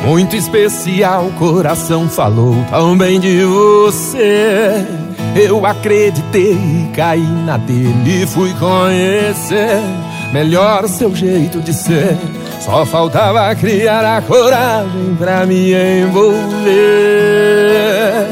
Muito especial, coração falou tão bem de você. Eu acreditei e caí na dele e fui conhecer melhor o seu jeito de ser. Só faltava criar a coragem pra me envolver.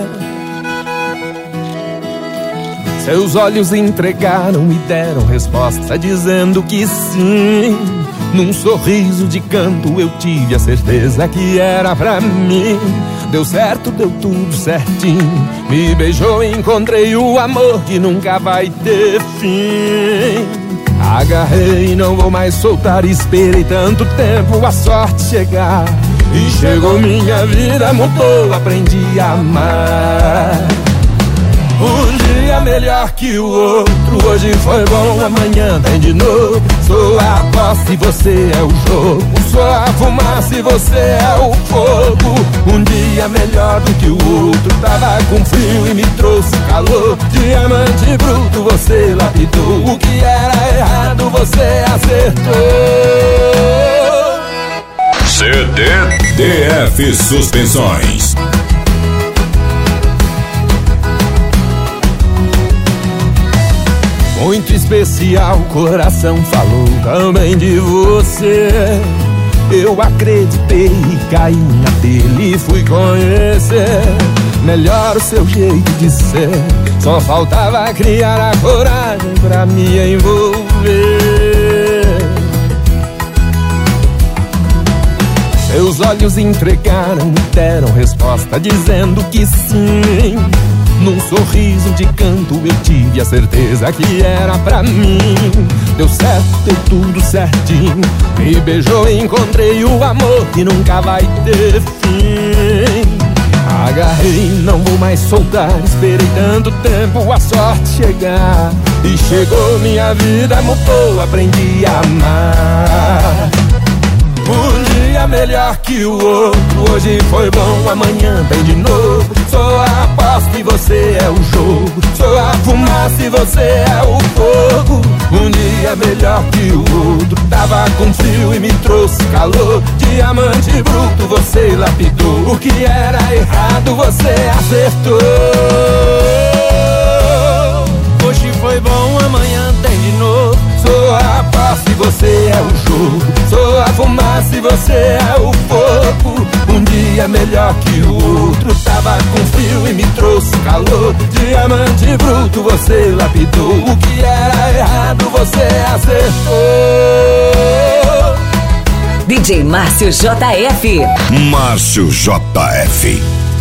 Seus olhos entregaram e deram resposta dizendo que sim. Num sorriso de canto eu tive a certeza que era pra mim. Deu certo, deu tudo certinho. Me beijou e encontrei o amor que nunca vai ter fim. Agarrei, não vou mais soltar. Esperei tanto tempo a sorte chegar. E chegou, minha vida mudou, aprendi a amar. Um dia melhor que o outro, hoje foi bom, amanhã tem de novo. Sou a aposta e você é o jogo, sou a fumaça e você é o fogo. Um dia melhor do que o outro, tava com frio e me trouxe calor. Diamante bruto você lapidou, o que era errado você acertou. CDDF Suspensões. Muito especial, coração falou também de você. Eu acreditei e caí na dele e fui conhecer melhor o seu jeito de ser. Só faltava criar a coragem pra me envolver. Seus olhos entregaram e deram resposta dizendo que sim. Num sorriso de canto eu tive a certeza que era pra mim. Deu certo, deu tudo certinho. Me beijou e encontrei o amor que nunca vai ter fim. Agarrei, não vou mais soltar. Esperei tanto tempo a sorte chegar. E chegou, minha vida mudou, aprendi a amar. Um dia melhor que o outro, hoje foi bom, amanhã tem de novo. Sou a aposta e você é o jogo, sou a fumaça e você é o fogo. Um dia melhor que o outro, tava com frio e me trouxe calor. Diamante bruto você lapidou, o que era errado você acertou. Hoje foi bom, amanhã tem de novo. Sou a aposta e você é o jogo, sou a fumaça e você é o fogo. Um dia melhor que o outro, tava com frio e me trouxe calor. Diamante bruto você lapidou, o que era errado você acertou. DJ Márcio JF. Márcio JF.